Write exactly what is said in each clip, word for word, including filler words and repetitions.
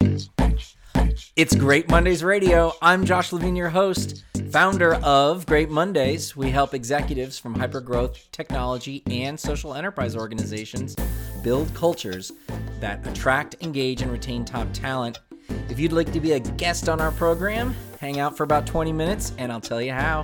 It's Great Mondays Radio. I'm Josh Levine, your host, founder of Great Mondays. We help executives from hypergrowth, technology, and social enterprise organizations build cultures that attract, engage, and retain top talent. If you'd like to be a guest on our program, hang out for about twenty minutes, and I'll tell you how.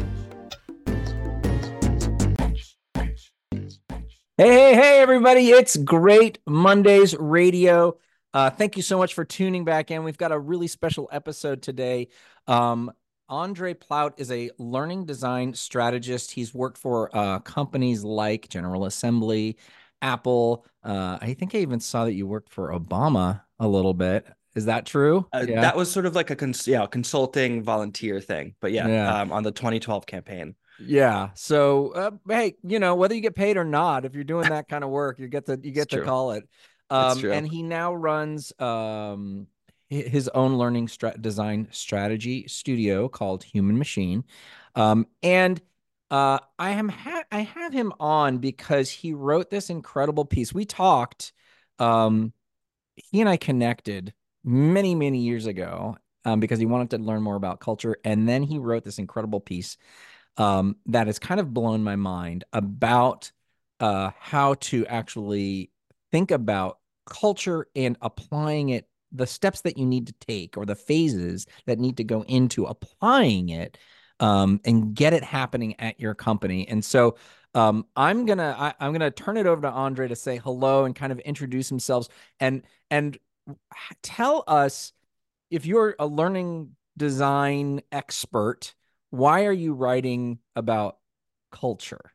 Hey, hey, hey, everybody. It's Great Mondays Radio. Uh, thank you so much for tuning back in. We've got a really special episode today. Um, Andre Plaut is a learning design strategist. He's worked for uh, companies like General Assembly, Apple. Uh, I think I even saw that you worked for Obama a little bit. Is that true? Uh, Yeah. That was sort of like a cons yeah, consulting volunteer thing. But yeah, Yeah. um, on the twenty twelve campaign. Yeah. So, uh, hey, you know, whether you get paid or not, if you're doing that kind of work, you get to you It's get to true. call it. It's Um, true. and he now runs um his own learning stra design strategy studio called Human Machine. Um, and uh, I am ha I have him on because he wrote this incredible piece. We talked. Um, he and I connected many, many years ago um, because he wanted to learn more about culture, and then he wrote this incredible piece um, that has kind of blown my mind about uh, how to actually think about culture and applying it, the steps that you need to take or the phases that need to go into applying it um, and get it happening at your company. And so um, I'm gonna I, I'm gonna turn it over to Andre to say hello and kind of introduce himself and and tell us if you're a learning design expert, why are you writing about culture?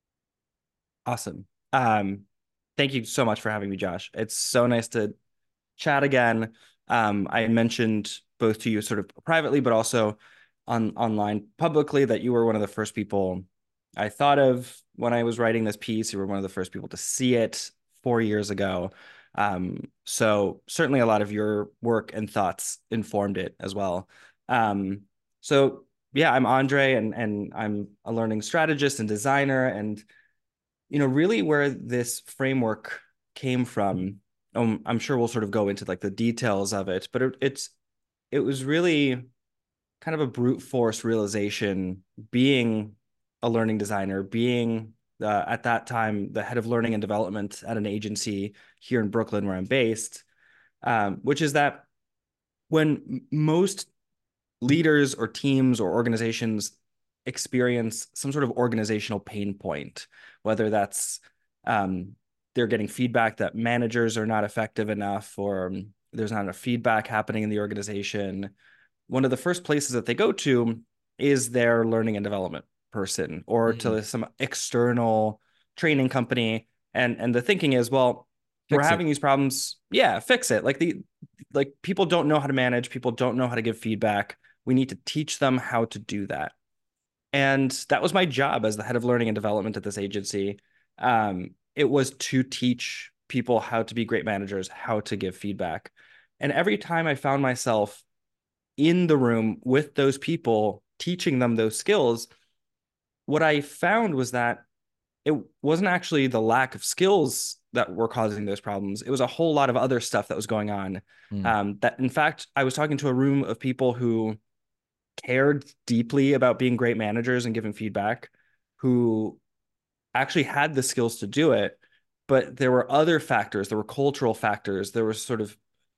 Awesome. Um, thank you so much for having me, Josh. It's so nice to chat again. Um, I mentioned both to you sort of privately, but also on online publicly that you were one of the first people I thought of when I was writing this piece. You were one of the first people to see it four years ago. Um, so certainly a lot of your work and thoughts informed it as well. Um, so yeah, I'm Andre, and and I'm a learning strategist and designer, and you know, really where this framework came from, um, I'm sure we'll sort of go into like the details of it, but it, it's it was really kind of a brute force realization being a learning designer, being uh, at that time the head of learning and development at an agency here in Brooklyn where I'm based, um, which is that when most leaders or teams or organizations experience some sort of organizational pain point, whether that's um, they're getting feedback that managers are not effective enough, or there's not enough feedback happening in the organization. One of the first places that they go to is their learning and development person or Mm, to some external training company. And and the thinking is, well, we're fix it. having these problems. Yeah, fix it. Like the like people don't know how to manage, people don't know how to give feedback. We need to teach them how to do that. And that was my job as the head of learning and development at this agency. Um, it was to teach people how to be great managers, how to give feedback. And every time I found myself in the room with those people, teaching them those skills, what I found was that it wasn't actually the lack of skills that were causing those problems. It was a whole lot of other stuff that was going on. Mm, Um, that, in fact, I was talking to a room of people who cared deeply about being great managers and giving feedback, who actually had the skills to do it. But there were other factors, there were cultural factors, there was sort of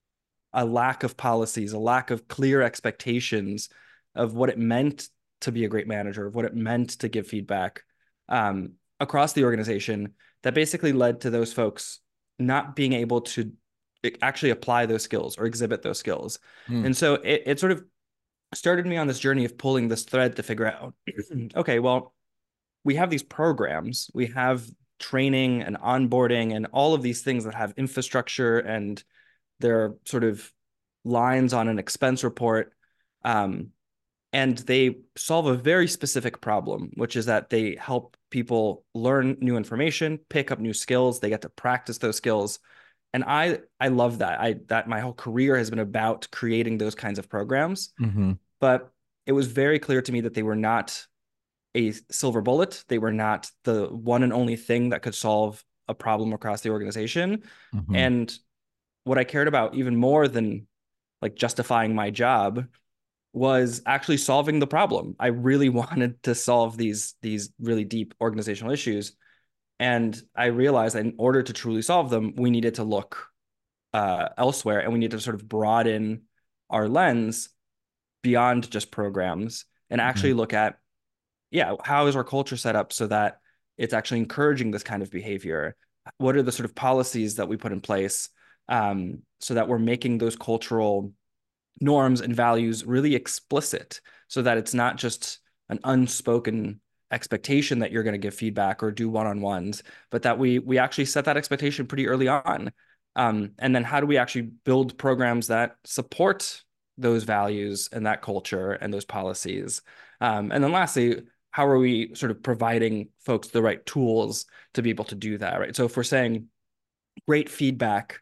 a lack of policies, a lack of clear expectations of what it meant to be a great manager, of what it meant to give feedback um, across the organization, that basically led to those folks not being able to actually apply those skills or exhibit those skills. mm, And so it, it sort of started me on this journey of pulling this thread to figure out, okay, well, we have these programs, we have training and onboarding and all of these things that have infrastructure, and they're sort of lines on an expense report. Um, and they solve a very specific problem, which is that they help people learn new information, pick up new skills, they get to practice those skills. And I I love that. I that my whole career has been about creating those kinds of programs. mm-hmm, But it was very clear to me that they were not a silver bullet. They were not the one and only thing that could solve a problem across the organization. mm-hmm, And what I cared about even more than like justifying my job was actually solving the problem. I really wanted to solve these these really deep organizational issues, and I realized that in order to truly solve them, we needed to look uh, elsewhere, and we need to sort of broaden our lens beyond just programs and Mhm. actually look at, yeah, how is our culture set up so that it's actually encouraging this kind of behavior? What are the sort of policies that we put in place um, so that we're making those cultural norms and values really explicit so that it's not just an unspoken expectation that you're going to give feedback or do one-on-ones, but that we we actually set that expectation pretty early on. Um, and then how do we actually build programs that support those values and that culture and those policies? Um, and then lastly, how are we sort of providing folks the right tools to be able to do that, right? So if we're saying great feedback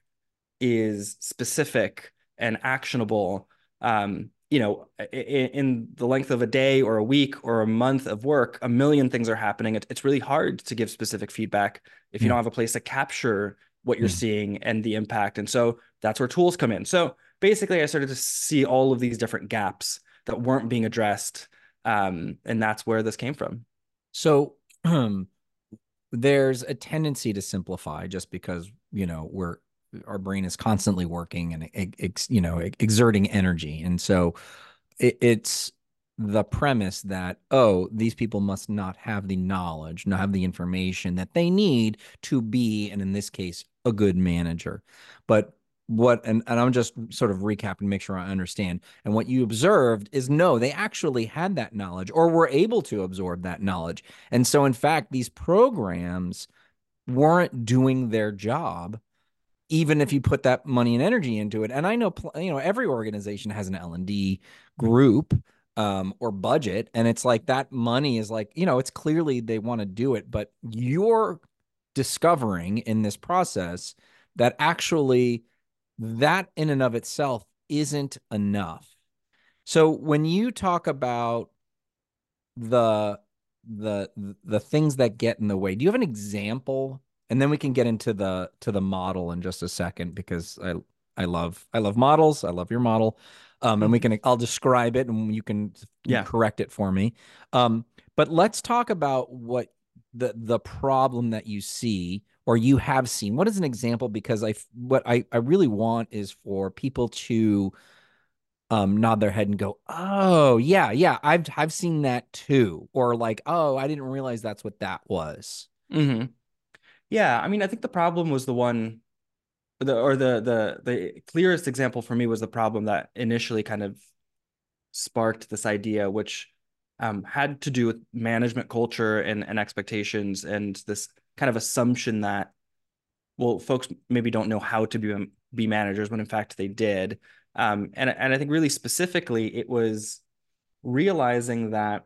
is specific and actionable, um, you know, in, in the length of a day or a week or a month of work, a million things are happening. It, it's really hard to give specific feedback if you Yeah. don't have a place to capture what you're Yeah. seeing and the impact. And so that's where tools come in. So basically, I started to see all of these different gaps that weren't being addressed. Um, and that's where this came from. So um, there's a tendency to simplify just because, you know, we're our brain is constantly working and ex, you know, exerting energy. And so it, it's the premise that, oh, these people must not have the knowledge, not have the information that they need to be, and in this case, a good manager. But what, and, and I'm just sort of recapping, make sure I understand. And what you observed is no, they actually had that knowledge or were able to absorb that knowledge. And so, in fact, these programs weren't doing their job even if you put that money and energy into it. And I know, you know, every organization has an L and D group um, or budget, and it's like that money is like, you know, it's clearly they want to do it, but you're discovering in this process that actually that in and of itself isn't enough. So when you talk about the the the things that get in the way, do you have an example? And then we can get into the to the model in just a second because I I love I love models. I love your model. Um, and we can I'll describe it and you can Yeah. correct it for me. Um, but let's talk about what the the problem that you see or you have seen. What is an example? Because I what I I really want is for people to um nod their head and go, "Oh, yeah, yeah, I've I've seen that too." Or like, "Oh, I didn't realize that's what that was." Mm-hmm. Yeah. I mean, I think the problem was the one the or the the the clearest example for me was the problem that initially kind of sparked this idea, which um, had to do with management culture and, and expectations and this kind of assumption that, well, folks maybe don't know how to be be managers when in fact they did. Um, and and I think really specifically it was realizing that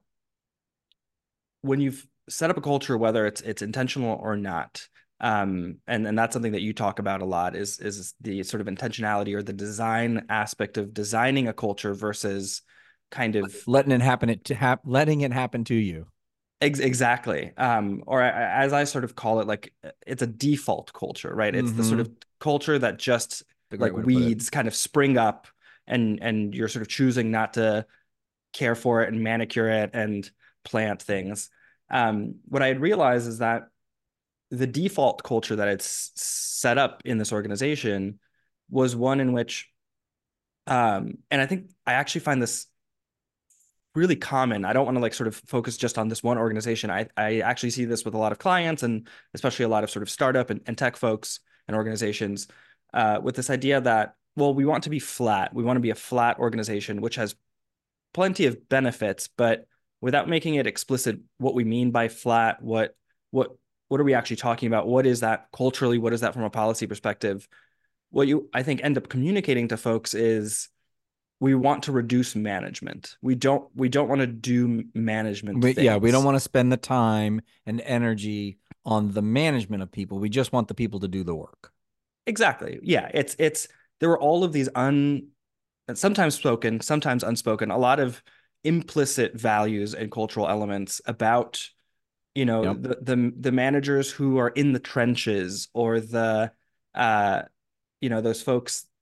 when you've set up a culture, whether it's it's intentional or not, um, and and that's something that you talk about a lot is is the sort of intentionality or the design aspect of designing a culture versus kind of Letting it happen it to hap letting it happen to you. ex- exactly, um, or as I sort of call it, like it's a default culture, right? It's the sort Mm-hmm. of culture that just The great like way to put it. weeds kind of spring up, and and you're sort of choosing not to care for it and manicure it and plant things. Um, what I had realized is that the default culture that it's set up in this organization was one in which, um, and I think I actually find this really common. I don't want to like sort of focus just on this one organization. I, I actually see this with a lot of clients and especially a lot of sort of startup and, and tech folks and organizations uh, with this idea that, well, we want to be flat. We want to be a flat organization, which has plenty of benefits, but without making it explicit what we mean by flat, what what what are we actually talking about? What is that culturally? What is that from a policy perspective? What you I think end up communicating to folks is we want to reduce management. We don't we don't want to do management We, yeah, we don't things. want to spend the time and energy on the management of people. We just want the people to do the work. Exactly. Yeah, it's it's there were all of these un sometimes spoken, sometimes unspoken, a lot of implicit values and cultural elements about you know Yep. the the the managers who are in the trenches or the uh you know those folks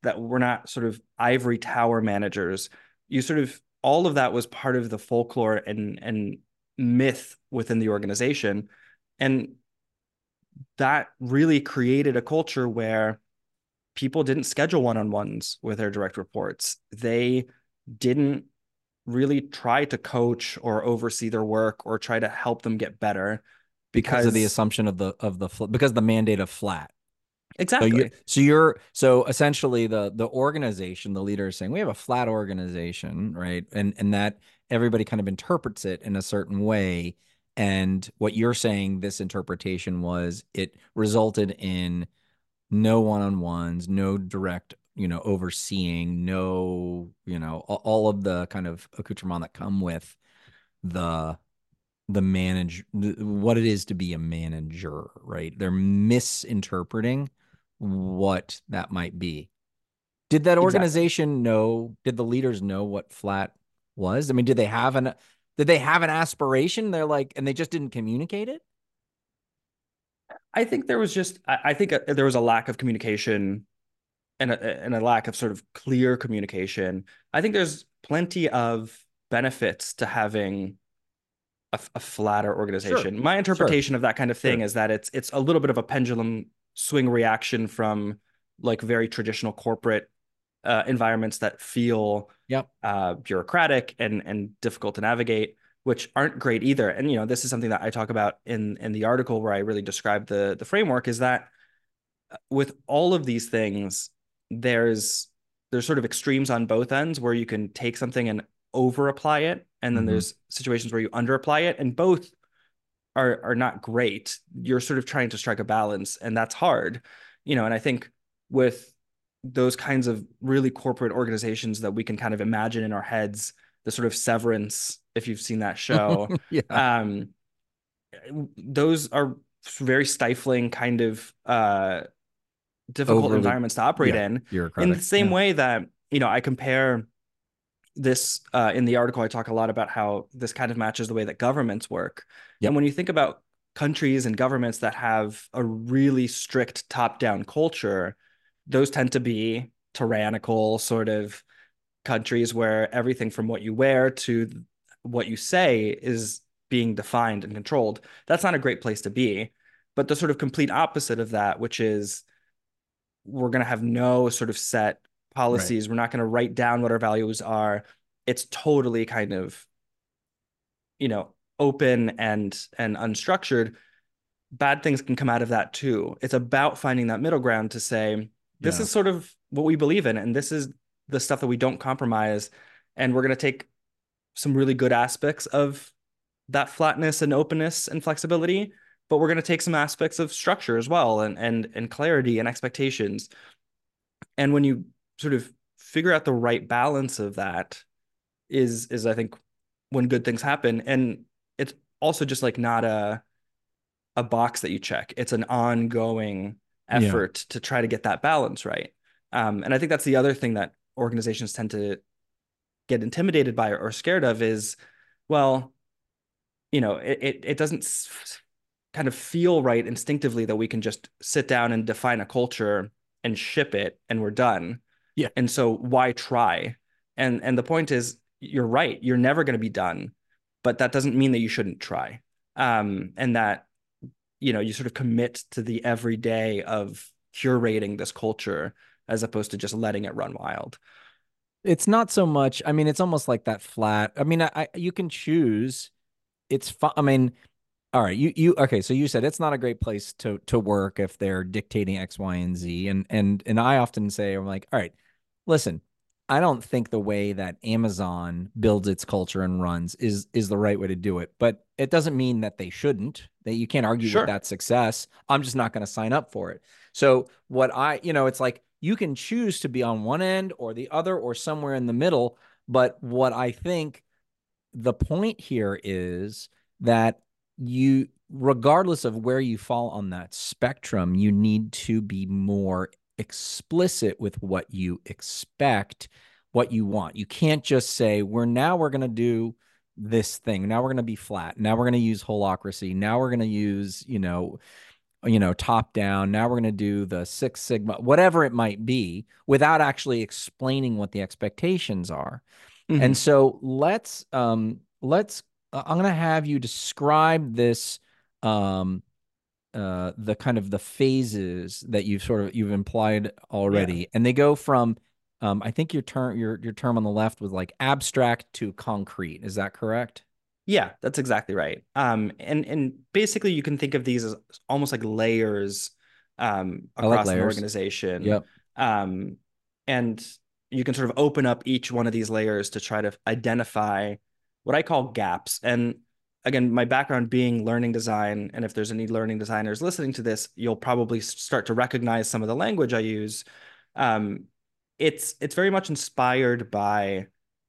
that we're not sort of ivory tower managers. You sort of all of that was part of the folklore and and myth within the organization. And that really created a culture where people didn't schedule one-on-ones with their direct reports. They didn't really try to coach or oversee their work or try to help them get better because of the because assumption of the of the because of the mandate of flat. So you exactly. so you're so essentially the the organization, the leader is saying we have a flat organization, right? And and that everybody kind of interprets it in a certain way. And what you're saying, this interpretation was it resulted in no one-on-ones, no direct, you know, overseeing, no, you know, all of the kind of accoutrement that come with the the manage what it is to be a manager, right? They're misinterpreting what that might be. Did that Exactly. organization know, did the leaders know what flat was? I mean, did they have an did they have an aspiration? They're like, and they just didn't communicate it? I think there was just I, I think a, there was a lack of communication and a, and a lack of sort of clear communication. I think there's plenty of benefits to having a, a flatter Sure. organization. My Sure. interpretation of that kind of thing Sure. is that it's it's a little bit of a pendulum swing reaction from like very traditional corporate uh, environments that feel Yep. uh, bureaucratic and and difficult to navigate, which aren't great either. And you know, this is something that I talk about in in the article where I really describe the the framework. Is that with all of these things, there's there's sort of extremes on both ends where you can take something and over apply it, and then Mm-hmm. there's situations where you under apply it, and both are are not great. You're sort of trying to strike a balance, and that's hard, you know. And I think with those kinds of really corporate organizations that we can kind of imagine in our heads, the sort of Severance, if you've seen that show, Yeah. um, those are very stifling kind of uh, difficult Overly, environments to operate yeah, in. In the bureaucratic. same Yeah. way that you know, I compare this uh, in the article. I talk a lot about how this kind of matches the way that governments work. And Yep. when you think about countries and governments that have a really strict top-down culture, those tend to be tyrannical sort of countries where everything from what you wear to what you say is being defined and controlled. That's not a great place to be. But the sort of complete opposite of that, which is we're going to have no sort of set Right. policies. We're not going to write down what our values are. It's totally kind of, you know, open and and unstructured. Bad things can come out of that too. It's about finding that middle ground to say, this Yeah. is sort of what we believe in, and this is the stuff that we don't compromise. And we're going to take some really good aspects of that flatness and openness and flexibility, but we're going to take some aspects of structure as well, and and and clarity and expectations. And when you sort of figure out the right balance of that is is I think when good things happen. And it's also just like not a a box that you check. It's an ongoing Yeah. effort to try to get that balance right. Um, and I think that's the other thing that organizations tend to get intimidated by or scared of is, well, you know, it it, it doesn't kind of feel right instinctively that we can just sit down and define a culture and ship it and we're done. Yeah. And so why try? And and the point is, you're right. You're never going to be done, but that doesn't mean that you shouldn't try. Um, and that you know you sort of commit to the everyday of curating this culture as opposed to just letting it run wild. It's not so much. I mean, it's almost like that flat. I mean, I, I you can choose. It's fun. I mean, all right, you you okay, so you said it's not a great place to to work if they're dictating X, Y, and Z. And and and I often say, I'm like, all right, listen, I don't think the way that Amazon builds its culture and runs is is the right way to do it. But it doesn't mean that they shouldn't. That you can't argue with Sure. that success. I'm just not going to sign up for it. So what I, you know, it's like you can choose to be on one end or the other or somewhere in the middle. But what I think the point here is that you, regardless of where you fall on that spectrum, you need to be more explicit with what you expect, what you want. You can't just say, we're now we're going to do this thing. Now we're going to be flat. Now we're going to use holacracy. Now we're going to use, you know, you know, top down. Now we're going to do the Six Sigma, whatever it might be, without actually explaining what the expectations are. And Hmm. so let's um let's uh, I'm going to have you describe this um uh the kind of the phases that you've sort of you've implied Yeah. already. And they go from um I think your term your your term on the left was like abstract to concrete. Is that correct? Yeah, that's exactly right. Um, and and basically you can think of these as almost like layers um, I like across an layers. organization. Yep. Um, and you can sort of open up each one of these layers to try to identify what I call gaps. And again, my background being learning design, and if there's any learning designers listening to this, you'll probably start to recognize some of the language I use. Um, it's it's very much inspired by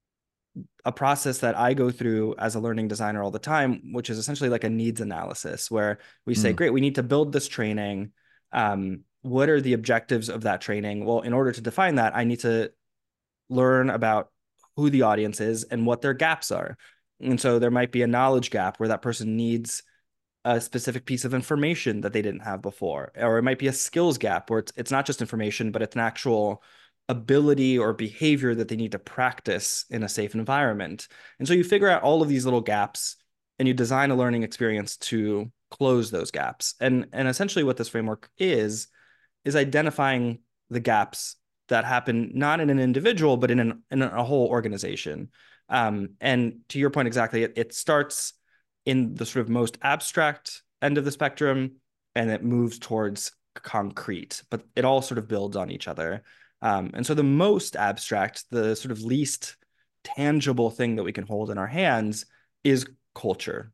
a process that I go through as a learning designer all the time, which is essentially like a needs analysis where we say, Mm, great, we need to build this training. Um, what are the objectives of that training? Well, in order to define that, I need to learn about who the audience is and what their gaps are. And so there might be a knowledge gap where that person needs a specific piece of information that they didn't have before, or it might be a skills gap where it's it's not just information, but it's an actual ability or behavior that they need to practice in a safe environment. And so you figure out all of these little gaps and you design a learning experience to close those gaps. And and essentially what this framework is is identifying the gaps that happen not in an individual but in an in a whole organization. Um, and to your point exactly, it, it starts in the sort of most abstract end of the spectrum and it moves towards concrete, but it all sort of builds on each other. Um, and so the most abstract, the sort of least tangible thing that we can hold in our hands is culture.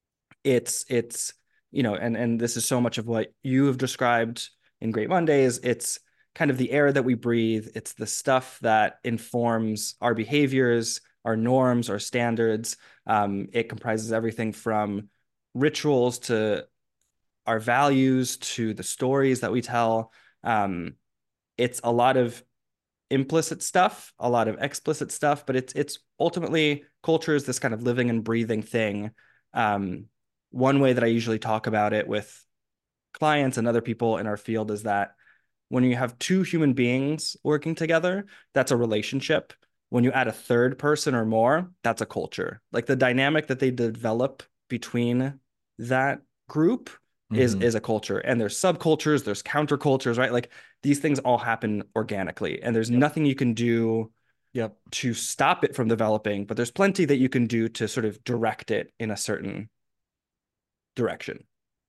It's it's you know, and and this is so much of what you have described in Great Mondays. It's kind of the air that we breathe. It's the stuff that informs our behaviors, our norms, our standards. Um, it comprises everything from rituals to our values to the stories that we tell. Um, it's a lot of implicit stuff, a lot of explicit stuff, but it's it's ultimately culture is this kind of living and breathing thing. Um, One way that I usually talk about it with clients and other people in our field is that when you have two human beings working together, that's a relationship. When you add a third person or more, that's a culture. Like the dynamic that they develop between that group is hmm is a culture. And there's subcultures, there's countercultures, right? Like these things all happen organically, and there's Yep. nothing you can do Yep. to stop it from developing, but there's plenty that you can do to sort of direct it in a certain direction.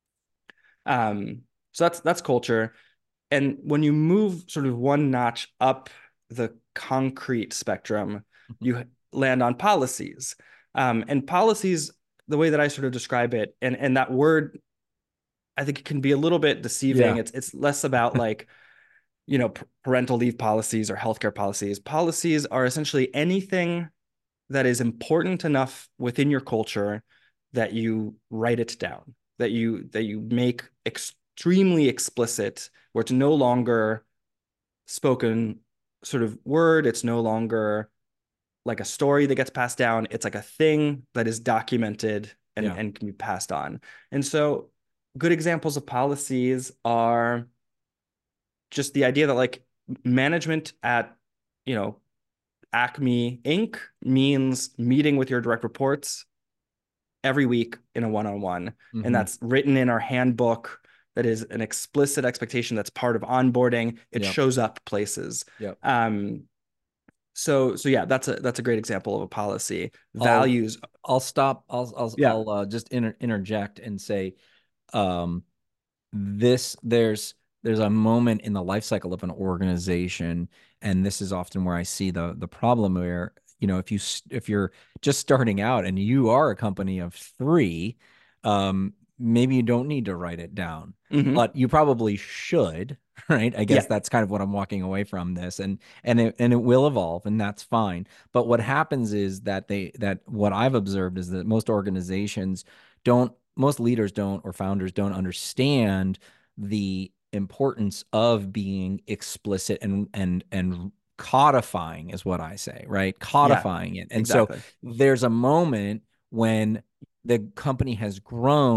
Um, so that's that's culture. And when you move sort of one notch up the concrete spectrum, you land on policies. Um, and policies, the way that I sort of describe it, and and that word, I think it can be a little bit deceiving. Yeah. It's it's less about like, you know, parental leave policies or healthcare policies. Policies are essentially anything that is important enough within your culture that you write it down, that you that you make extremely explicit, where it's no longer spoken sort of word, it's no longer like a story that gets passed down. It's like a thing that is documented and, Yeah. and can be passed on. And so good examples of policies are just the idea that like management at, you know, Acme Inc means meeting with your direct reports every week in a one-on-one. And hmm that's written in our handbook. That is an explicit expectation that's part of onboarding. It Yep. shows up places. Yep. Um, so so yeah, that's a that's a great example of a policy. I'll Values. I'll stop. I'll I'll Yeah. I'll uh, just inter interject and say, um, this there's there's a moment in the life cycle of an organization, and this is often where I see the the problem where, you know, if you if you're just starting out and you are a company of three, um maybe you don't need to write it down, Hmm. but you probably should. Right, I guess Yeah. that's kind of what I'm walking away from this. And and it and it will evolve, and that's fine. But what happens is that they that what I've observed is that most organizations don't most leaders don't, or founders don't understand the importance of being explicit and and and codifying is what I say, right? Yeah. Codifying it. And so Exactly. there's a moment when the company has grown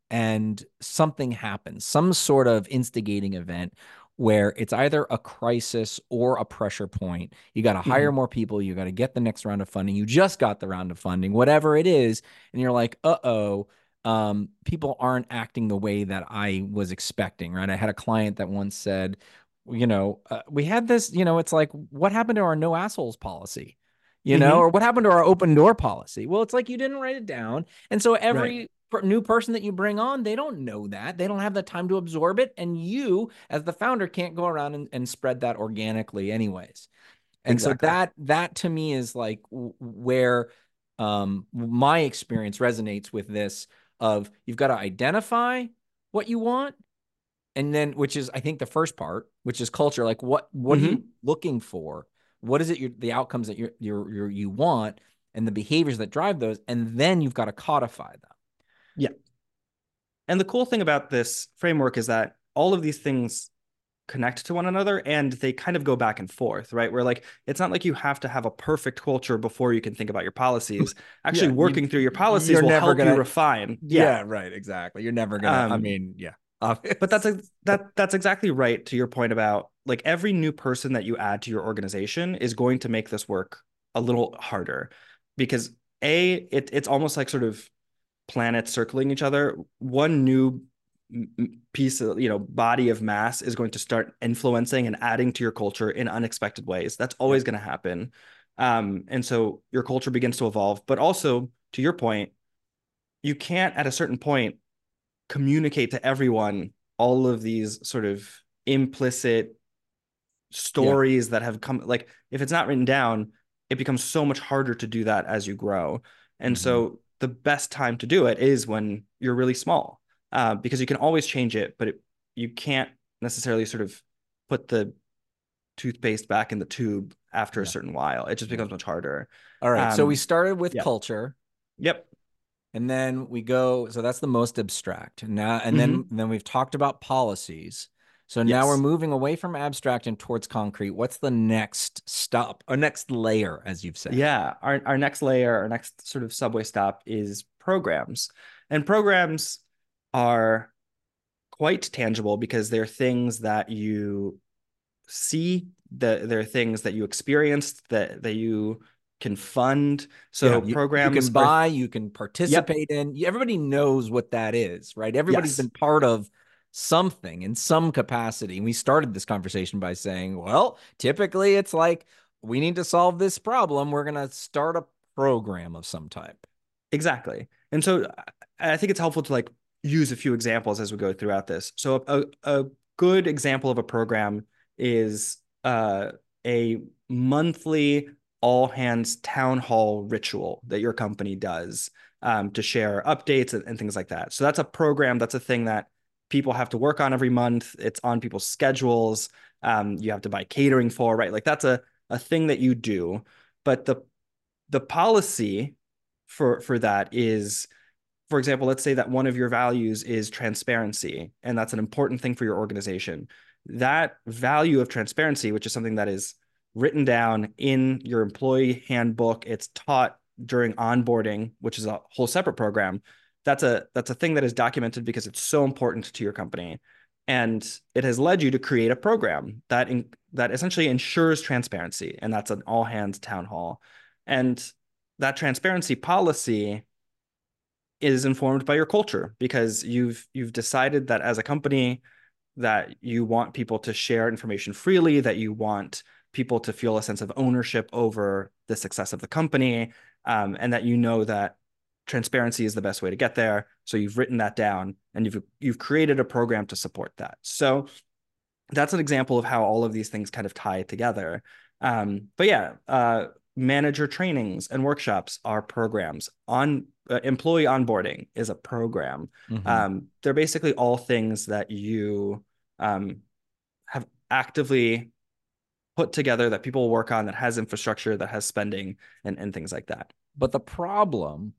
and something happens, some sort of instigating event where it's either a crisis or a pressure point. You got to hire Hmm. more people. You got to get the next round of funding. You just got the round of funding, whatever it is. And you're like, uh oh, um, people aren't acting the way that I was expecting, right? I had a client that once said, you know, uh, we had this, you know, it's like, what happened to our no assholes policy? You know, or Hmm. what happened to our open door policy? Well, it's like you didn't write it down. And so Right. every new person that you bring on, they don't know that. They don't have the time to absorb it. And you, as the founder, can't go around and, and spread that organically, anyways. And so Exactly. that that to me is like where um, my experience resonates with this of you've got to identify what you want, and then which is I think the first part, which is culture. Like what what are you Hmm. looking for? What is it? You the outcomes that you you you you want, and the behaviors that drive those, and then you've got to codify them. Yeah. And the cool thing about this framework is that all of these things connect to one another and they kind of go back and forth, right? Where like it's not like you have to have a perfect culture before you can think about your policies. Actually, Yeah, you working through your policies you're will never help you gonna. refine. Yeah. Yeah, right, exactly. You're never gonna. I Um, mean, yeah, but that's obvious. a, that that's exactly right to your point about like every new person that you add to your organization is going to make this work a little harder because a it, it's almost like sort of planets circling each other. One new piece of, you know, body of mass is going to start influencing and adding to your culture in unexpected ways. That's Yep. always going to happen. Um, and so your culture begins to evolve. But also, to your point, you can't at a certain point communicate to everyone all of these sort of implicit Yeah. stories that have come. Like if it's not written down, it becomes so much harder to do that as you grow. And Hmm. so the best time to do it is when you're really small, uh, because you can always change it, but it, you can't necessarily sort of put the toothpaste back in the tube after a Yeah. certain while. It just Yeah. becomes much harder. All right. So we Um, started with yeah. culture, Yep. and then we go. So that's the most abstract. Now, and then Hmm. and then we've talked about policies. So now we're Yes. moving away from abstract and towards concrete. What's the next stop or next layer, as you've said? Yeah. Our our next layer, our next sort of subway stop is programs. And programs are quite tangible because they're things that you see, that they're things that you experienced, that that you can fund. Yeah, So you, you programs can are, buy, you can yep, participate in. Everybody knows what that is, right? Everybody's yes, been part of something in some capacity. And we started this conversation by saying, well, typically it's like we need to solve this problem. We're going to start a program of some type. exactly. And so I think it's helpful to like use a few examples as we go throughout this. So a, a good example of a program is uh, a monthly all hands town hall ritual that your company does, um, to share updates and, and things like that. So that's a program, that's a thing that people have to work on every month. It's on people's schedules. Um, you have to buy catering for, right? Like that's a, a thing that you do. But the the policy for for that is, for example, let's say that one of your values is transparency, and that's an important thing for your organization. That value of transparency, which is something that is written down in your employee handbook, it's taught during onboarding, which is a whole separate program. That's a that's a thing that is documented because it's so important to your company, and it has led you to create a program that in, that essentially ensures transparency, and that's an all hands town hall, and that transparency policy is informed by your culture because you've you've decided that as a company that you want people to share information freely, that you want people to feel a sense of ownership over the success of the company, um, and that you know that transparency is the best way to get there. So you've written that down and you've you've created a program to support that. So that's an example of how all of these things kind of tie together. Um, but yeah, uh, manager trainings and workshops are programs. On uh, employee onboarding is a program. Mm-hmm. Um, they're basically all things that you um, have actively put together that people work on, that has infrastructure, that has spending, and, and things like that. But the problem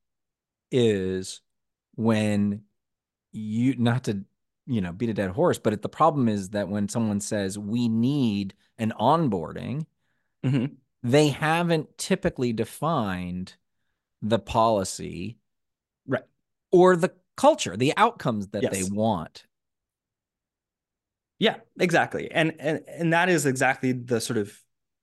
is when you, not to, you know, beat a dead horse, but it, the problem is that when someone says we need an onboarding, Mm-hmm. they haven't typically defined the policy Right. or the culture, the outcomes that they Yes. want. Yeah, exactly. And and and that is exactly the sort of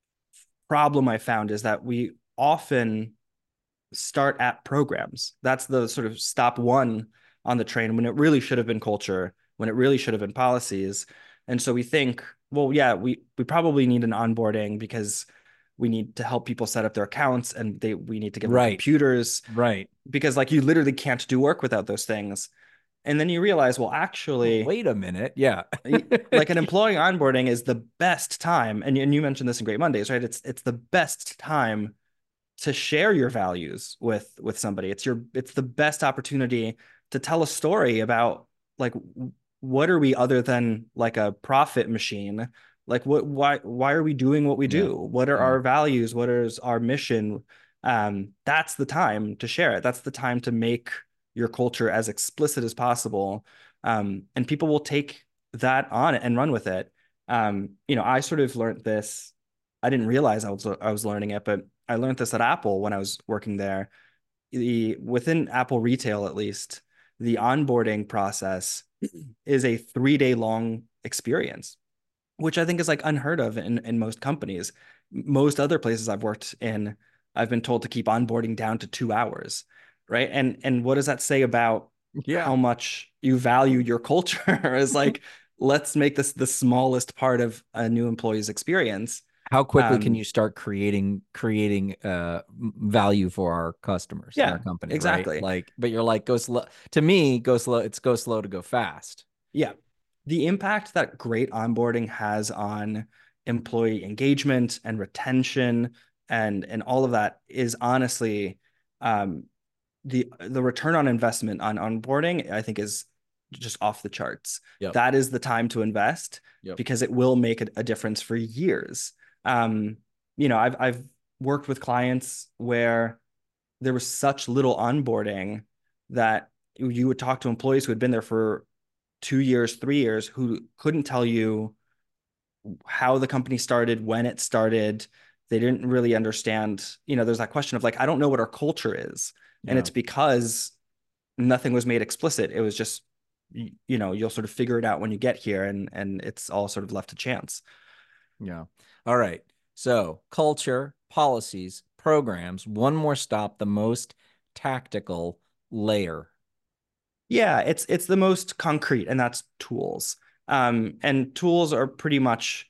problem I found, is that we often start at programs. That's the sort of stop one on the train, when it really should have been culture, when it really should have been policies. And so we think, well, yeah, we we probably need an onboarding because we need to help people set up their accounts, and they we need to give them Right. computers, Right. because like you literally can't do work without those things. And then you realize, well, actually, Wait a minute. Yeah. like an employee onboarding is the best time, and, and you mentioned this in Great Mondays, right? It's it's the best time to share your values with with somebody. It's your it's the best opportunity to tell a story about, like, what are we other than like a profit machine? Like, what why why are we doing what we Yeah. do? What are Yeah. our values? What is our mission? Um, that's the time to share it. That's the time to make your culture as explicit as possible. Um, and people will take that on and run with it. Um, you know, I sort of learned this. I didn't realize I was I was learning it, but I learned this at Apple when I was working there. The within Apple retail, at least, the onboarding process is a three day long experience, which I think is like unheard of in, in most companies. Most other places I've worked in, I've been told to keep onboarding down to two hours, right? And and what does that say about Yeah. how much you value your culture? Is like, let's make this the smallest part of a new employee's experience. How quickly can Um, you start creating creating uh value for our customers and our yeah, company, right? exactly. Like, but you're like, go slow. To me, go slow. It's go slow to go fast. Yeah. The impact that great onboarding has on employee engagement and retention and and all of that is honestly, um, the the return on investment on onboarding, I think, is just off the charts. Yep. That is the time to invest, Yep. because it will make a, a difference for years. Um, you know, I've I've worked with clients where there was such little onboarding that you would talk to employees who had been there for two years, three years, who couldn't tell you how the company started, when it started. They didn't really understand. You know, there's that question of like, I don't know what our culture is. And Yeah. it's because nothing was made explicit. It was just, you know, you'll sort of figure it out when you get here, and and it's all sort of left to chance. Yeah. All right. So culture, policies, programs, one more stop, the most tactical layer. Yeah, it's it's the most concrete, and that's tools. Um, and tools are pretty much,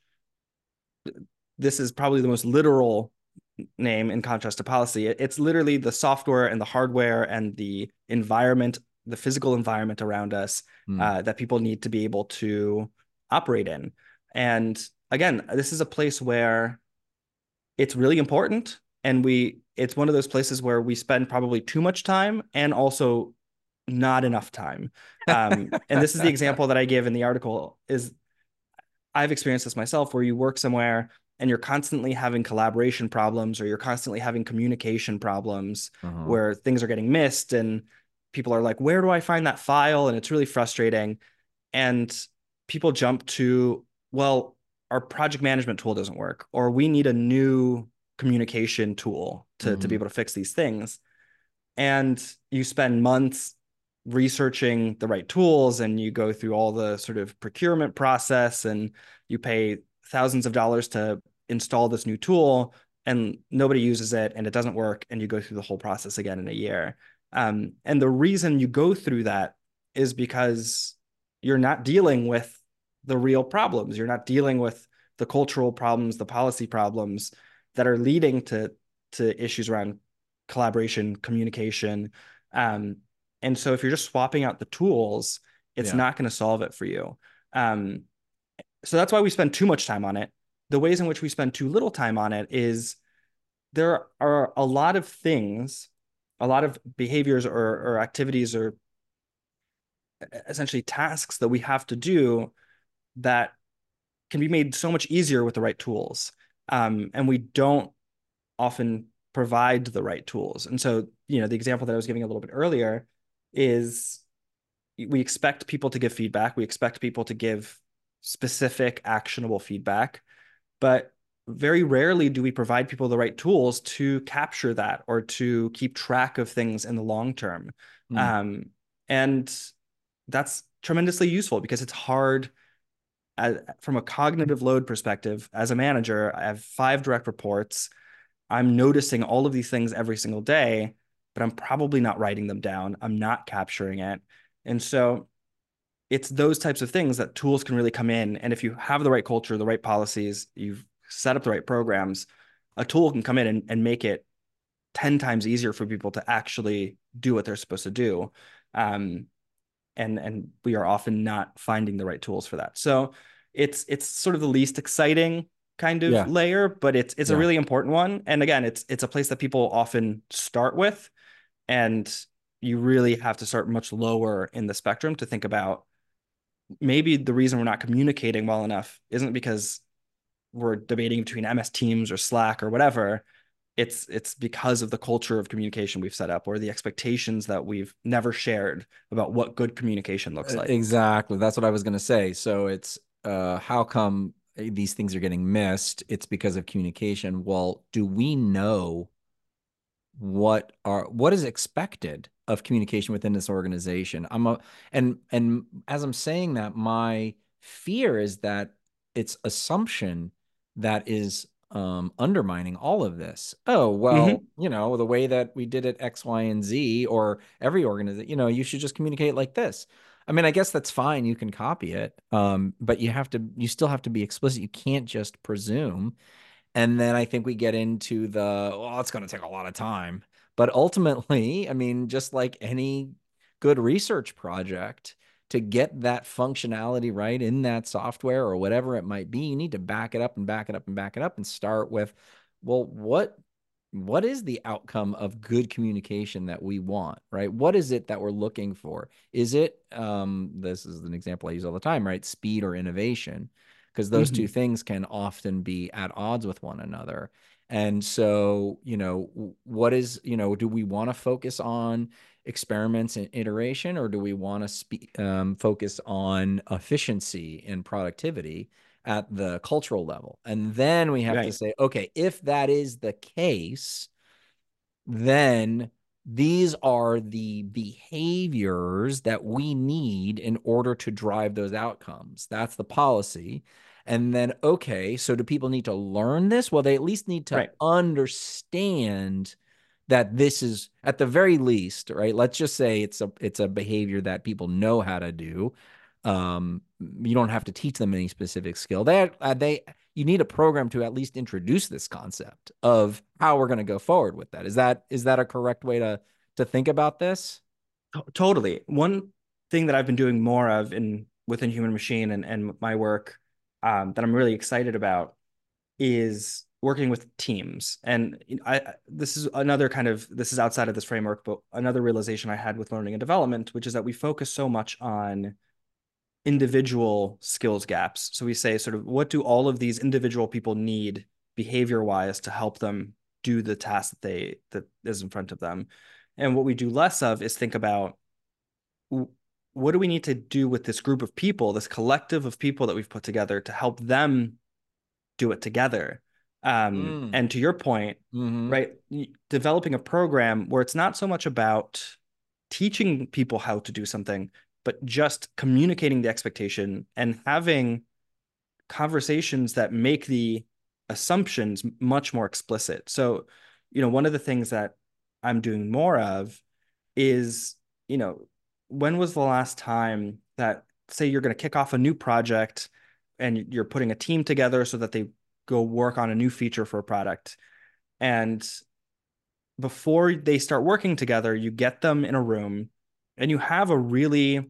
this is probably the most literal name in contrast to policy. It's literally the software and the hardware and the environment, the physical environment around us, Hmm. uh, that people need to be able to operate in. And again, this is a place where it's really important. And we, it's one of those places where we spend probably too much time and also not enough time. Um, and this is the example that I give in the article, is I've experienced this myself, where you work somewhere and you're constantly having collaboration problems, or you're constantly having communication problems, Uh-huh. where things are getting missed and people are like, where do I find that file? And it's really frustrating. And people jump to, well, our project management tool doesn't work, or we need a new communication tool to, to be Mm-hmm. able to fix these things. And you spend months researching the right tools, and you go through all the sort of procurement process, and you pay thousands of dollars to install this new tool, and nobody uses it and it doesn't work, and you go through the whole process again in a year. Um, and the reason you go through that is because you're not dealing with the real problems. You're not dealing with the cultural problems, the policy problems that are leading to to issues around collaboration, communication. Um, and so if you're just swapping out the tools, it's Yeah. not going to solve it for you. Um, so that's why we spend too much time on it. The ways in which we spend too little time on it is, there are a lot of things, a lot of behaviors, or, or activities, or essentially tasks that we have to do that can be made so much easier with the right tools. Um, and we don't often provide the right tools. And so, you know, the example that I was giving a little bit earlier is, we expect people to give feedback. We expect people to give specific, actionable feedback, but very rarely do we provide people the right tools to capture that, or to keep track of things in the long term. Hmm. Um, And that's tremendously useful because it's hard as, from a cognitive load perspective. As a manager, I have five direct reports. I'm noticing all of these things every single day, but I'm probably not writing them down. I'm not capturing it. And so it's those types of things that tools can really come in. And if you have the right culture, the right policies, you've set up the right programs, a tool can come in and, and make it ten times easier for people to actually do what they're supposed to do. Um, and and we are often not finding the right tools for that. So it's it's sort of the least exciting kind of Yeah. layer, but it's it's a Yeah. really important one. And again, it's it's a place that people often start with, and you really have to start much lower in the spectrum to think about maybe the reason we're not communicating well enough isn't because we're debating between M S Teams or Slack or whatever. It's it's because of the culture of communication we've set up or the expectations that we've never shared about what good communication looks E- like. Exactly. That's what I was going to say. So it's uh, how come these things are getting missed? It's because of communication. Well, do we know what are what is expected of communication within this organization? I'm a and and as I'm saying that, my fear is that it's assumption that is um, undermining all of this. Oh, well, Mm-hmm. you know, the way that we did it X, Y, and Z, or every organization, you know, you should just communicate like this. I mean, I guess that's fine. You can copy it, um, but you have to, you still have to be explicit. You can't just presume. And then I think we get into the, well, it's going to take a lot of time. But ultimately, I mean, just like any good research project, to get that functionality right in that software or whatever it might be, you need to back it up and back it up and back it up and start with, well, what what is the outcome of good communication that we want, right? What is it that we're looking for? Is it, um, this is an example I use all the time, right? Speed or innovation? Because those two Mm-hmm. things can often be at odds with one another. And so, you know, what is, you know, do we want to focus on experiments and iteration, or do we want to spe- um, focus on efficiency and productivity at the cultural level? And then we have to Right. say, okay, if that is the case, then these are the behaviors that we need in order to drive those outcomes. That's the policy. And then, okay, so do people need to learn this? Well, they at least need to Right. understand that this is at the very least, right? Let's just say it's a it's a behavior that people know how to do. Um, you don't have to teach them any specific skill. They uh, they you need a program to at least introduce this concept of how we're going to go forward with that. Is that is that a correct way to to think about this? T- totally. One thing that I've been doing more of in within Human Machine and, and my work, um, that I'm really excited about is working with teams. And I this is another kind of this is outside of this framework, but another realization I had with learning and development, which is that we focus so much on individual skills gaps. So we say sort of what do all of these individual people need behavior wise to help them do the task that they that is in front of them. And what we do less of is think about what do we need to do with this group of people, this collective of people that we've put together to help them do it together. Um, Mm. and to your point, Hmm. right, developing a program where it's not so much about teaching people how to do something, but just communicating the expectation and having conversations that make the assumptions much more explicit. So, you know, one of the things that I'm doing more of is, you know, when was the last time that, say, you're going to kick off a new project and you're putting a team together so that they go work on a new feature for a product. And before they start working together, you get them in a room and you have a really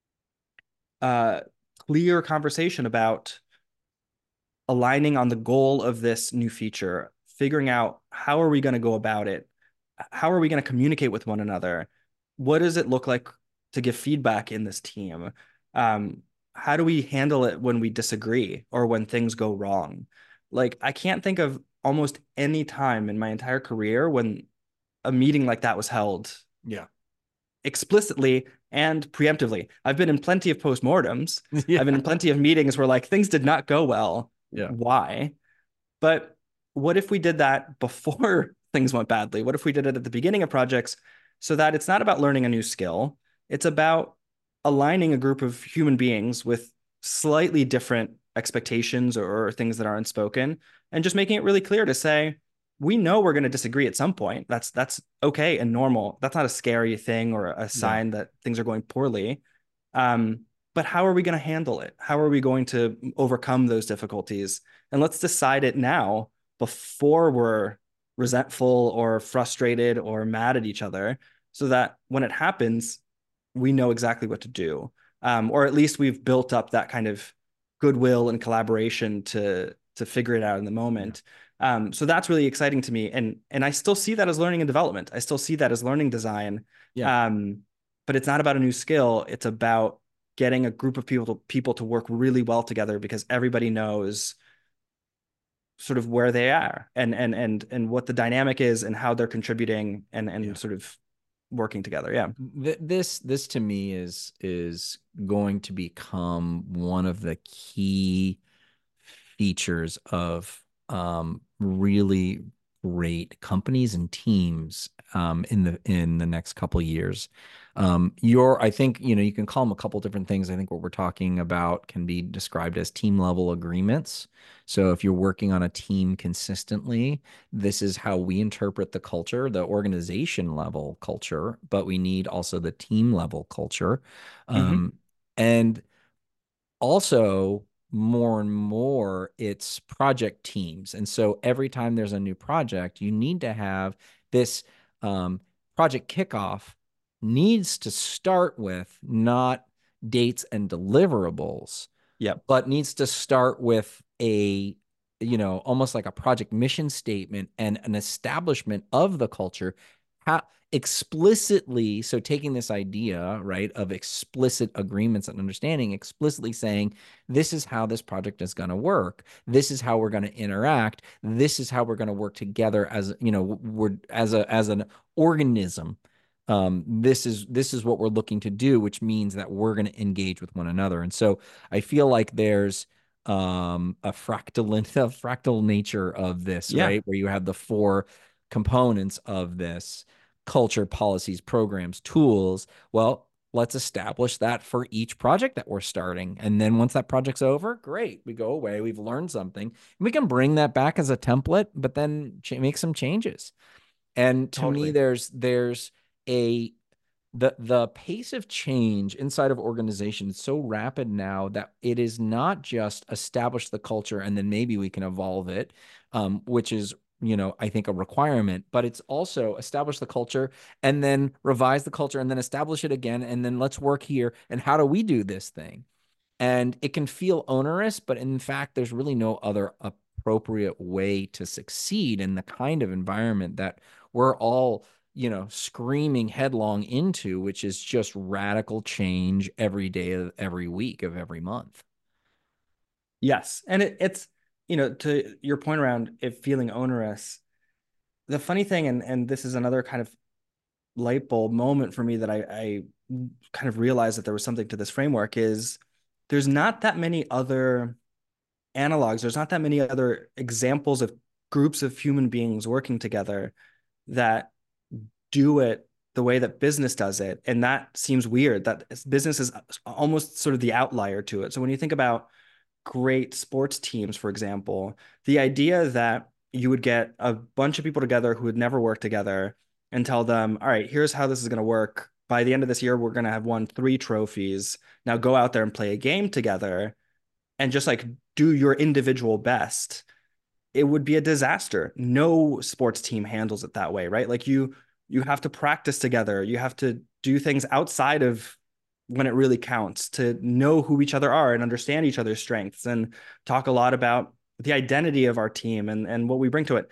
uh, clear conversation about aligning on the goal of this new feature, figuring out how are we going to go about it? How are we going to communicate with one another? What does it look like to give feedback in this team? Um, how do we handle it when we disagree or when things go wrong? Like, I can't think of almost any time in my entire career when a meeting like that was held Yeah. explicitly and preemptively. I've been in plenty of postmortems. Yeah. I've been in plenty of meetings where like things did not go well. Yeah. Why? But what if we did that before things went badly? What if we did it at the beginning of projects so that it's not about learning a new skill? It's about aligning a group of human beings with slightly different expectations or, or things that aren't spoken, and just making it really clear to say, we know we're going to disagree at some point. That's that's okay and normal. That's not a scary thing or a Yeah. sign that things are going poorly. Um, but how are we going to handle it? How are we going to overcome those difficulties? And let's decide it now before we're resentful or frustrated or mad at each other, so that when it happens, we know exactly what to do. Um, or at least we've built up that kind of goodwill and collaboration to to figure it out in the Yeah. moment. Um, so that's really exciting to me, and and I still see that as learning and development. I still see that as learning design. Yeah. Um, but it's not about a new skill. It's about getting a group of people to, people to work really well together, because everybody knows sort of where they are and and and and what the dynamic is and how they're contributing and Yeah. and sort of working together. Yeah. Th- this this to me is is going to become one of the key features of um, really great companies and teams um, in the in the next couple of years. Um, your, I think, you know, you can call them a couple different things. I think what we're talking about can be described as team level agreements. So if you're working on a team consistently, this is how we interpret the culture, the organization level culture, but we need also the team level culture. Mm-hmm. Um, and also more and more it's project teams, and so every time there's a new project you need to have this um, project kickoff needs to start with not dates and deliverables, Yep. but needs to start with a, you know, almost like a project mission statement and an establishment of the culture. How explicitly, so taking this idea, right, of explicit agreements and understanding, explicitly saying, this is how this project is going to work. This is how we're going to interact. This is how we're going to work together as, you know, we're as a as an organism. Um, this is this is what we're looking to do, which means that we're going to engage with one another. And so I feel like there's um, a fractal a fractal nature of this, Yeah. right? Where you have the four components of this: culture, policies, programs, tools. Well, let's establish that for each project that we're starting. And then once that project's over, great. We go away, we've learned something. We can bring that back as a template, but then make some changes. And to me, Totally. there's there's a the the pace of change inside of organizations is so rapid now that it is not just establish the culture and then maybe we can evolve it, um, which is, you know, I think a requirement, but it's also establish the culture and then revise the culture and then establish it again and then let's work here and how do we do this thing? And it can feel onerous, but in fact, there's really no other appropriate way to succeed in the kind of environment that we're all, you know, screaming headlong into, which is just radical change every day of every week of every month. Yes. And it, it's, you know, to your point around it feeling onerous, the funny thing, and and this is another kind of light bulb moment for me that I, I kind of realized that there was something to this framework, is there's not that many other analogs. There's not that many other examples of groups of human beings working together that do it the way that business does it. And that seems weird, that business is almost sort of the outlier to it. So when you think about great sports teams, for example, the idea that you would get a bunch of people together who had never worked together and tell them, all right, here's how this is going to work. By the end of this year, we're going to have won three trophies. Now go out there and play a game together and just like do your individual best. It would be a disaster. No sports team handles it that way, right? Like you you have to practice together. You have to do things outside of when it really counts, to know who each other are and understand each other's strengths and talk a lot about the identity of our team and and what we bring to it.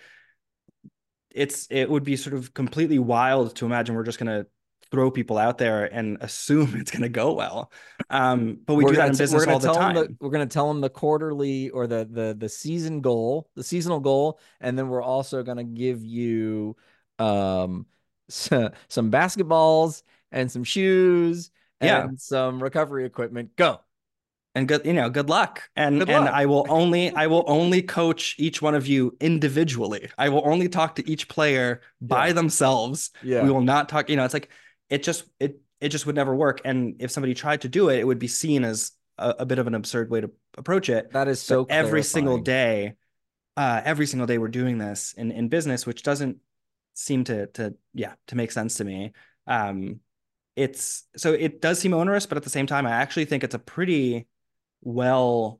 It's it would be sort of completely wild to imagine we're just going to throw people out there and assume it's going to go well. Um, but we We're do that gonna in t- we're business gonna all the tell them the time. we're gonna tell them the quarterly or the the the season goal, the seasonal goal, and then we're also gonna give you um some, some basketballs and some shoes Yeah. and some recovery equipment. Go. And good, you know, good luck. And Good and luck. I will only I will only coach each one of you individually. I will only talk to each player Yeah. by themselves. We Yeah. will not talk, you know, it's like it just it it just would never work. And if somebody tried to do it, it would be seen as a, a bit of an absurd way to approach it. That is But so every single clarifying. day, uh, every single day we're doing this in, in business, which doesn't seem to, to, yeah, to make sense to me. Um, it's so it does seem onerous, but at the same time, I actually think it's a pretty well,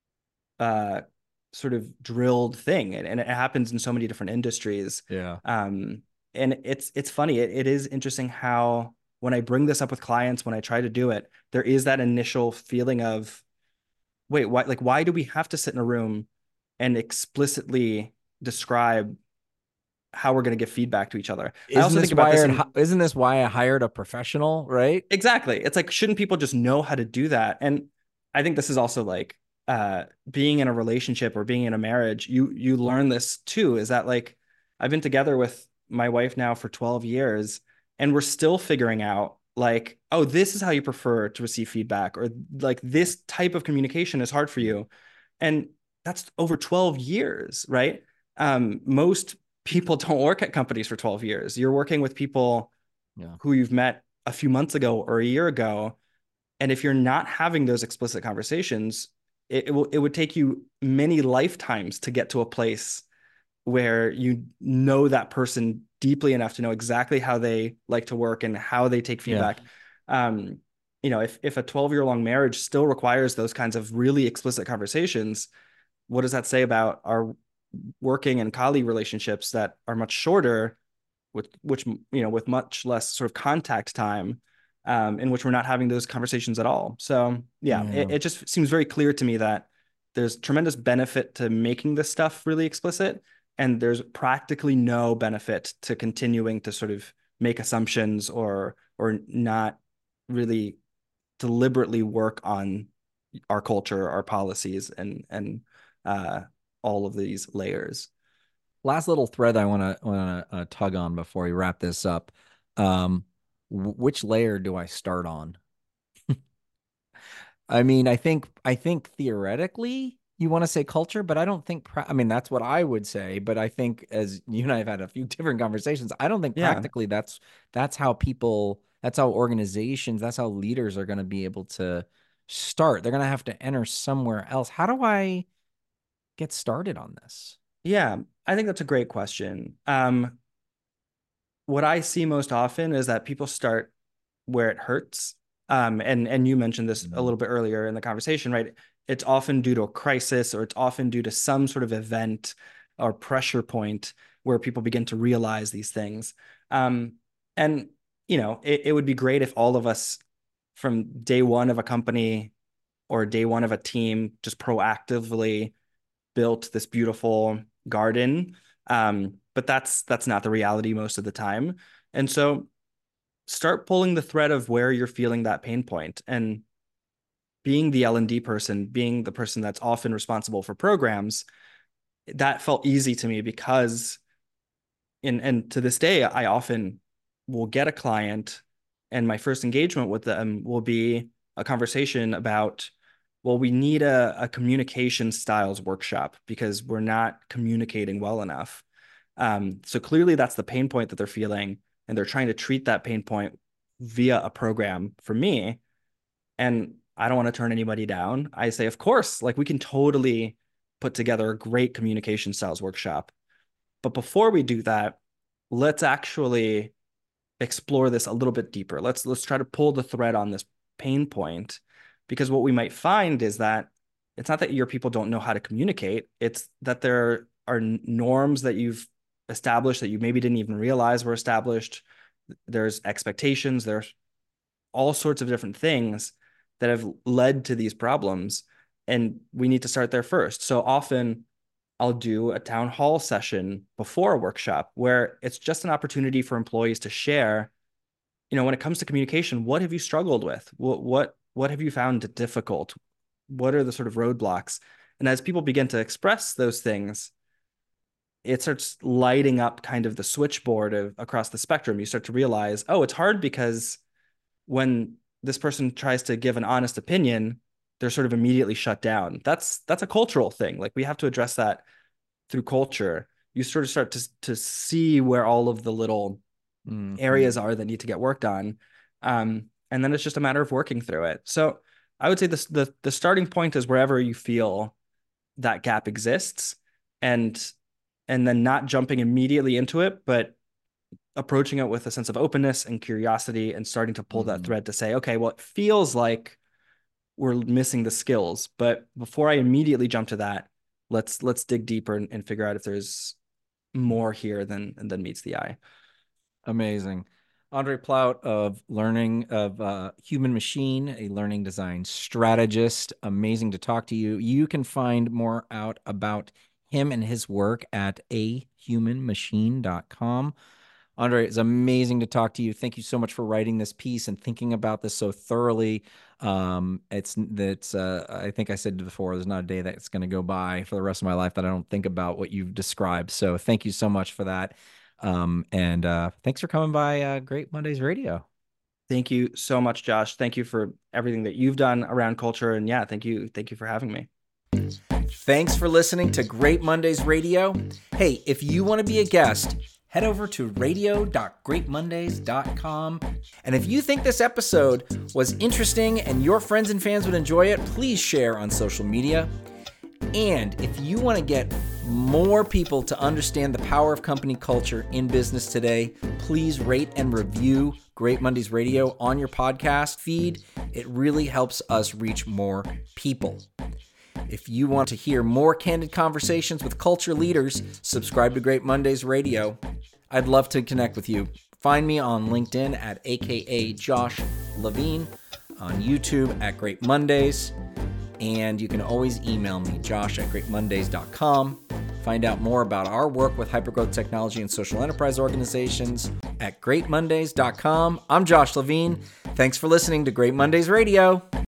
uh, sort of drilled thing. And, and it happens in so many different industries. Yeah. Um, and it's, it's funny. It, it is interesting how, when I bring this up with clients, when I try to do it, there is that initial feeling of, wait, why, like, why do we have to sit in a room and explicitly describe how we're going to give feedback to each other? I Isn't also this think about why this it, in isn't this why I hired a professional, right? exactly. It's like, shouldn't people just know how to do that? And I think this is also like, uh, being in a relationship or being in a marriage, you, you learn this too, is that like, I've been together with my wife now for twelve years, and we're still figuring out like, oh, this is how you prefer to receive feedback, or like this type of communication is hard for you. And that's over twelve years, right? Um, most people don't work at companies for twelve years. You're working with people Yeah. who you've met a few months ago or a year ago. And if you're not having those explicit conversations, it, it will it would take you many lifetimes to get to a place where you know that person deeply enough to know exactly how they like to work and how they take Yeah. feedback. Um, you know, if if a twelve year long marriage still requires those kinds of really explicit conversations, what does that say about our working and colleague relationships that are much shorter, with which, you know, with much less sort of contact time, um, in which we're not having those conversations at all? So yeah, it, Yeah. it just seems very clear to me that there's tremendous benefit to making this stuff really explicit, and there's practically no benefit to continuing to sort of make assumptions or or not really deliberately work on our culture, our policies, and and uh, all of these layers. Last little thread I want to want to uh, tug on before we wrap this up. Um, w- which layer do I start on? I mean, I think I think theoretically you want to say culture, but I don't think pra- I mean that's what I would say, but I think as you and I have had a few different conversations, I don't think Yeah, practically that's that's how people, that's how organizations, that's how leaders are going to be able to start. They're going to have to enter somewhere else. How do I get started on this? yeah, I think that's a great question. Um, what I see most often is that people start where it hurts. Um, and and you mentioned this a Mm. little bit earlier in the conversation, right? It's often due to a crisis, or it's often due to some sort of event or pressure point where people begin to realize these things. Um, and you know, it, it would be great if all of us from day one of a company or day one of a team just proactively built this beautiful garden. Um, but that's that's not the reality most of the time. And so start pulling the thread of where you're feeling that pain point, and being the L and D person, being the person that's often responsible for programs, that felt easy to me because in and to this day, I often will get a client, and my first engagement with them will be a conversation about, well, we need a, a communication styles workshop because we're not communicating well enough. Um, so clearly that's the pain point that they're feeling, and they're trying to treat that pain point via a program for me. And I don't want to turn anybody down. I say, of course, like we can totally put together a great communication styles workshop. But before we do that, let's actually explore this a little bit deeper. Let's let's try to pull the thread on this pain point, because what we might find is that it's not that your people don't know how to communicate, it's that there are norms that you've established that you maybe didn't even realize were established. There's expectations, there's all sorts of different things that have led to these problems, and we need to start there first. So often I'll do a town hall session before a workshop where it's just an opportunity for employees to share, you know, when it comes to communication, what have you struggled with? What what what have you found difficult? What are the sort of roadblocks? And as people begin to express those things, it starts lighting up kind of the switchboard of across the spectrum. You start to realize, oh, it's hard because when this person tries to give an honest opinion, they're sort of immediately shut down. That's that's a cultural thing. Like we have to address that through culture. You sort of start to to see where all of the little Mhm. areas are that need to get worked on. Um, and then it's just a matter of working through it. So I would say this, the the starting point is wherever you feel that gap exists, and and then not jumping immediately into it, but approaching it with a sense of openness and curiosity, and starting to pull mm. that thread to say, okay, well, it feels like we're missing the skills, but before I immediately jump to that, let's let's dig deeper and, and figure out if there's more here than than meets the eye. Amazing. Andre Plaut of Learning of uh, Human Machine, a learning design strategist. Amazing to talk to you. You can find more out about him and his work at a human machine dot com. Andre, it's amazing to talk to you. Thank you so much for writing this piece and thinking about this so thoroughly. Um, it's that's uh, I think I said before, there's not a day that's going to go by for the rest of my life that I don't think about what you've described. So thank you so much for that. Um, and uh, thanks for coming by uh, Great Mondays Radio. Thank you so much, Josh. Thank you for everything that you've done around culture. And yeah, thank you. Thank you for having me. Thanks for listening to Great Mondays Radio. Hey, if you want to be a guest, head over to radio dot great mondays dot com. And if you think this episode was interesting and your friends and fans would enjoy it, please share on social media. And if you want to get more people to understand the power of company culture in business today, please rate and review Great Mondays Radio on your podcast feed. It really helps us reach more people. If you want to hear more candid conversations with culture leaders, subscribe to Great Mondays Radio. I'd love to connect with you. Find me on LinkedIn at A K A Josh Levine, on YouTube at Great Mondays, and you can always email me, josh at great mondays dot com. Find out more about our work with hypergrowth technology and social enterprise organizations at great mondays dot com. I'm Josh Levine. Thanks for listening to Great Mondays Radio.